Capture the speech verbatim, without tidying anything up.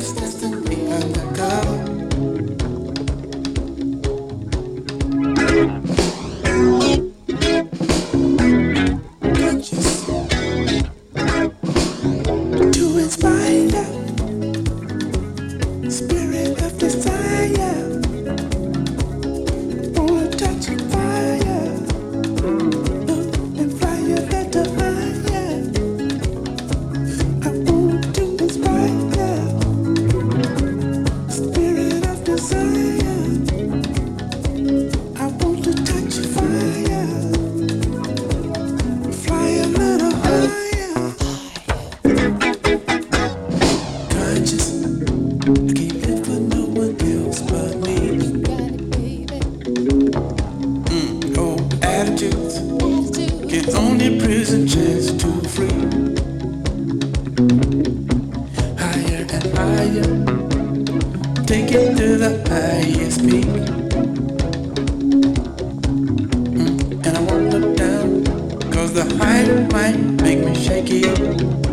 Take it to the highest peak. Mm, and I won't look down, cause the height might make me shaky.